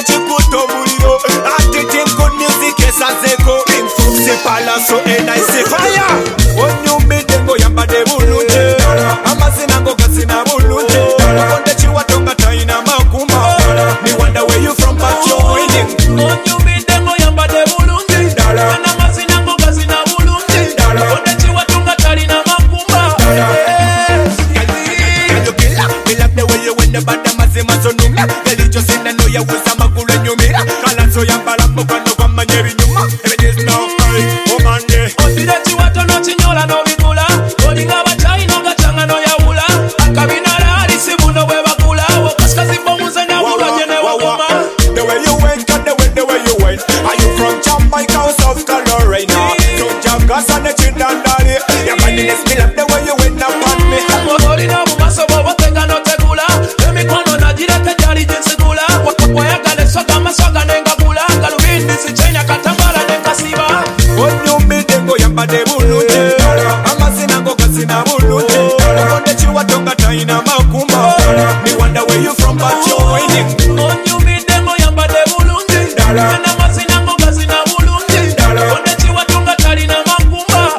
chikuto muliro. Acting good music esazeko. Infusi palaso enaisi fire. Onyu midengo yambade bulunje. Amazina ngo kasina bulunje. Konde chiwa tonga taina makuma. Me wonder where you from but you're winning. Onyu midengo yambade bulunje. Amazina ngo kasina bulunje. Konde chiwa tonga taina makuma. Me love the way you win the bad mazima zonunga. Girl, just in the know you was a makulu nyumira. Kala so yambala mukano kwa manyeri nyuma. It is now woman day. Otire chiwa tono chinyola no bikula. Olinga bachai no gachanga no yaula. Akabina la risimu no webakula. Wakaskazi bomuza na wula jene wa wuma. The way you went and the way you went. Are you from Jamaica or South Carolina? From Jagas and the Chindandari. Your man is me love the way you went up on me. Olina bumaso bobo tenga no tegula. Emi kono na direte jari jinsi gula. Wayaka le soga masoga nenga gula. Galubindi si China katambala nenga siba. Onyu midengo yambade bulunje. Amazina ngo kasina bulunje. Konde chiwa tonga taina makuma. Me wonder where you from but you're winning. Onyu midengo yambade bulunje. Amazina ngo kasina bulunje. Konde chiwa tonga taina makuma.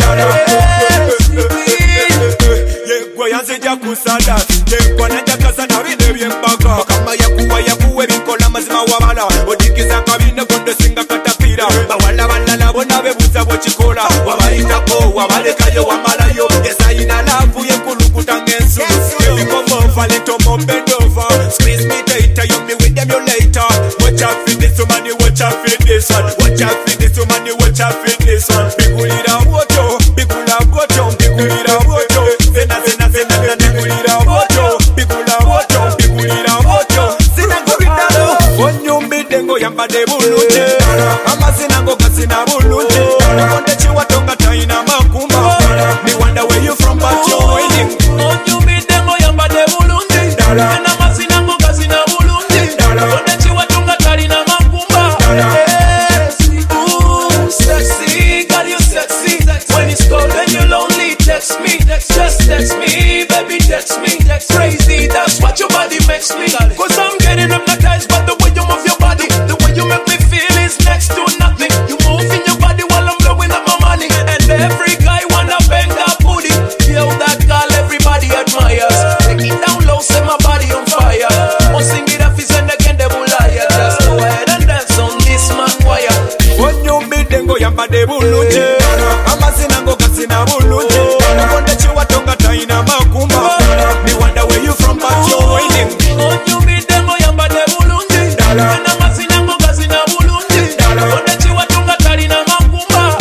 Yegwa yanzija kusada. Yegwa nanja kasana bide byembaka. Kama yakuwe bikola mazima wabala. Odikiza kabine konde singa katapira. Bawala balala bona bebuza bochikola. Wabayitako wabalekayo wamalayo. Yesayina lavu yekulukuta ngensu. Yebikomo falito mo bend over. Squeeze me later, you me with them you later. Watch out for this woman, you watch out for this one. Watch out for this woman, you watch out for this one. Bigulira woto, bigula woto, bigulira woto. Zena bigulira woto, bigula woto, bigulira woto. Zena gurida lo. Onyu midengo yambade bulunje. Amazina ngo kasina bulunje. Konde chiwa tonga taina makuma. Me wonder where you from but you're winning. Onyu midengo yambade bulunje. Amazina ngo kasina bulunje. Konde chiwa tonga taina makuma. Ooh, sexy, girl you sexy. When it's cold and you're lonely, text me. Just text me, baby text me. Crazy, that's what your body makes me. Cause I'm getting hypnotized by the way you move your body. The way you make me feel is next to nothing. You move in your body while I'm blowing up my money. And every guy wanna bang that booty. Yo, that girl everybody admires. Take it down low, set my body on fire. Won't sing it up, it's and again they will lie. Just go ahead and dance on this man wire. Onyu midengo yambade bulunje. Amazina ngo kasina bulunje. Konde chiwa tonga taina makuma. Me wonder where you from but you're winning. Onyu midengo yambade bulunje. Amazina ngo kasina bulunje. Konde chiwa tonga taina makuma.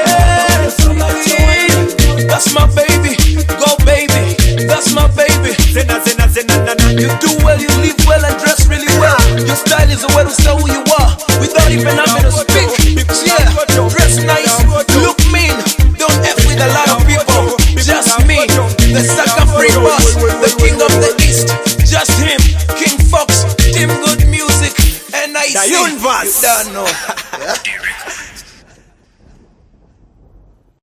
That's my baby, go baby. That's my baby. Zena na na. You do well, you live well and dress really well. Your style is a way to say who you are without even having to speak. Yeah, dress nice, look mean. Don't F with a lot of people. Just me, the sucker free boss, the king of the east. Just him, King Fox, Tim Good Music, and I see. You don't know.